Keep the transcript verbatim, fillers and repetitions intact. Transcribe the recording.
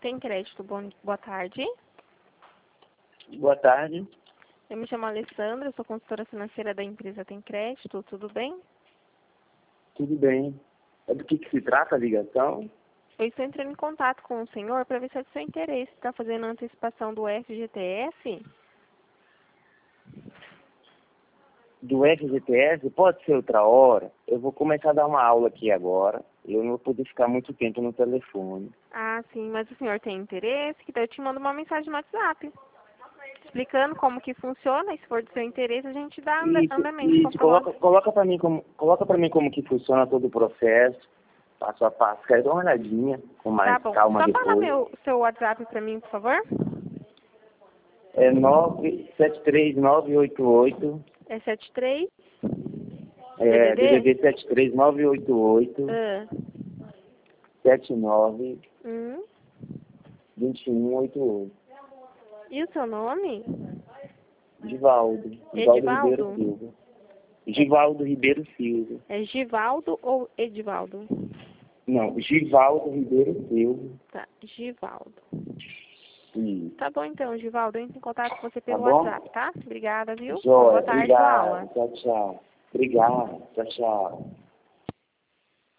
Tem Crédito, bom, boa tarde. Boa tarde. Eu me chamo Alessandra, eu sou consultora financeira da empresa Tem Crédito, tudo bem? Tudo bem. É do que, que se trata a ligação? Eu estou entrando em contato com o senhor para ver se é do seu interesse. Está fazendo a antecipação do F G T S? Do F G T S? Pode ser outra hora. Eu vou começar a dar uma aula aqui agora. Eu não vou poder ficar muito tempo no telefone. Ah, sim, mas o senhor tem interesse? Então eu te mando uma mensagem no WhatsApp, explicando como que funciona, e se for do seu interesse, a gente dá anda- Isso, andamento. isso. Coloca, coloca para mim como, coloca para mim como que funciona todo o processo, passo a passo. Quero dar uma olhadinha com mais Tá bom. calma Só fala depois. meu, seu WhatsApp para mim, por favor. É nove sete três nove oito oito. É sete três É, D D D? D D D sete três nove oito oito Ah, sete nove hum. dois um oito oito. E o seu nome? Givaldo. Givaldo Ribeiro Edivaldo? Silva. Givaldo Ribeiro Silva. É Givaldo ou Edivaldo? Não, Givaldo Ribeiro Silva. Tá, Givaldo. Isso. Tá bom então, Givaldo. Eu entro em contato com você Tá pelo bom? WhatsApp, tá? Obrigada, viu? Joia. Boa tarde, boa aula. Obrigado. Tchau, tchau. Obrigado. Tchau, tchau.